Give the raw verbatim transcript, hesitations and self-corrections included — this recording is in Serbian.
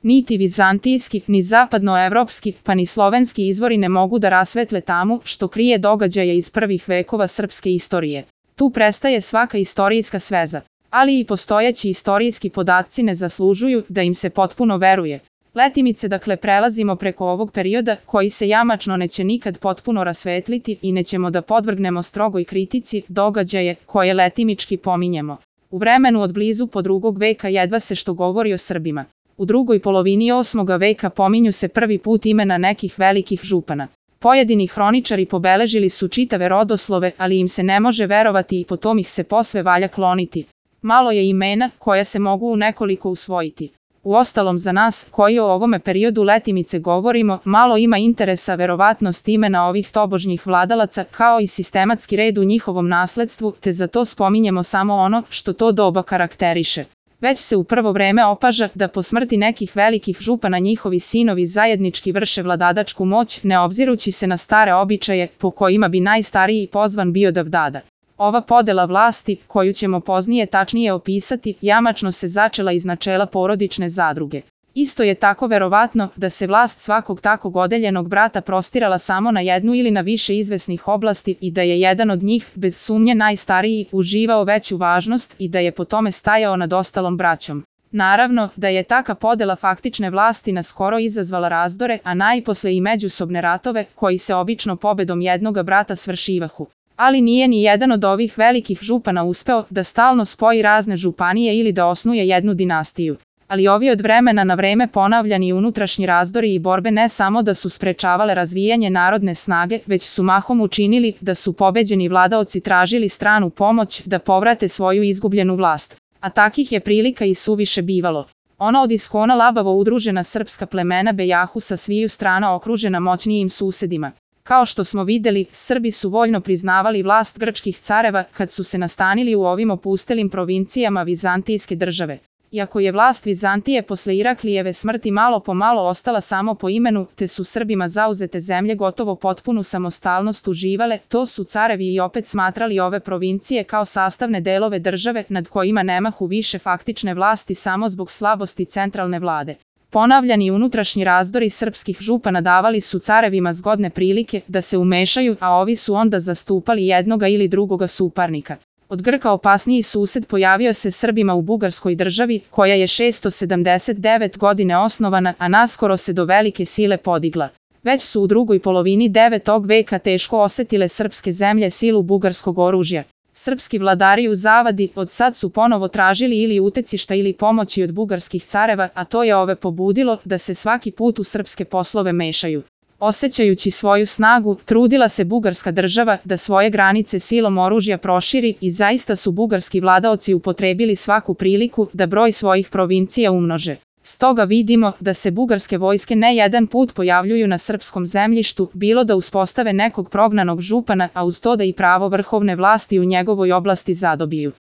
Niti vizantijski, ni zapadnoevropski, pa ni slovenski izvori ne mogu da rasvetle tamu što krije događaje iz prvih vekova srpske istorije. Tu prestaje svaka istorijska sveza, ali i postojeći istorijski podaci ne zaslužuju da im se potpuno veruje. Letimice dakle prelazimo preko ovog perioda koji se jamačno neće nikad potpuno rasvetliti i nećemo da podvrgnemo strogoj kritici događaje koje letimički pominjemo. U vremenu od blizu po drugog veka jedva se što govori o Srbima. U drugoj polovini osmoga veka pominju se prvi put imena nekih velikih župana. Pojedini hroničari pobeležili su čitave rodoslove, ali im se ne može verovati i potom ih se posve valja kloniti. Malo je imena koja se mogu u nekoliko usvojiti. Uostalom za nas, koji o ovome periodu letimice govorimo, malo ima interesa verovatnost imena ovih tobožnjih vladalaca kao i sistematski red u njihovom nasledstvu, te za to spominjemo samo ono što to doba karakteriše. Već se u prvo vreme opaža da po smrti nekih velikih župana njihovi sinovi zajednički vrše vladadačku moć, ne obzirući se na stare običaje po kojima bi najstariji pozvan bio davdada. Ova podela vlasti, koju ćemo poznije tačnije opisati, jamačno se začela iz načela porodične zadruge. Isto je tako verovatno da se vlast svakog takvog odeljenog brata prostirala samo na jednu ili na više izvesnih oblasti i da je jedan od njih, bez sumnje najstariji, uživao veću važnost i da je po tome stajao nad ostalom braćom. Naravno da je taka podela faktične vlasti naskoro izazvala razdore, a najposle i međusobne ratove, koji se obično pobedom jednoga brata svršivahu. Ali nije ni jedan od ovih velikih župana uspeo da stalno spoji razne županije ili da osnuje jednu dinastiju. Ali ovi od vremena na vreme ponavljani unutrašnji razdori i borbe ne samo da su sprečavale razvijanje narodne snage, već su mahom učinili da su pobeđeni vladaoci tražili stranu pomoć da povrate svoju izgubljenu vlast. A takih je prilika i suviše bivalo. Ona od iskona labavo udružena srpska plemena bejahu sa sviju strana okružena moćnijim susedima. Kao što smo videli, Srbi su voljno priznavali vlast grčkih careva kad su se nastanili u ovim opustelim provincijama vizantijske države. Iako je vlast Vizantije posle Iraklijeve smrti malo po malo ostala samo po imenu, te su Srbima zauzete zemlje gotovo potpunu samostalnost uživale, to su carevi i opet smatrali ove provincije kao sastavne delove države nad kojima nemahu više faktične vlasti samo zbog slabosti centralne vlade. Ponavljani unutrašnji razdori srpskih župana davali su carevima zgodne prilike da se umešaju, a ovi su onda zastupali jednoga ili drugoga suparnika. Od Grka opasniji sused pojavio se Srbima u Bugarskoj državi, koja je šesto sedamdeset devete. godine osnovana, a naskoro se do velike sile podigla. Već su u drugoj polovini devetog veka teško osetile srpske zemlje silu bugarskog oružja. Srpski vladari u zavadi od sad su ponovo tražili ili utecišta ili pomoći od bugarskih careva, a to je ove pobudilo da se svaki put u srpske poslove mešaju. Osećajući svoju snagu, trudila se bugarska država da svoje granice silom oružja proširi i zaista su bugarski vladaoci upotrebili svaku priliku da broj svojih provincija umnože. Stoga vidimo da se bugarske vojske ne jedan put pojavljuju na srpskom zemljištu, bilo da uspostave nekog prognanog župana, a uz to da i pravo vrhovne vlasti u njegovoj oblasti zadobiju.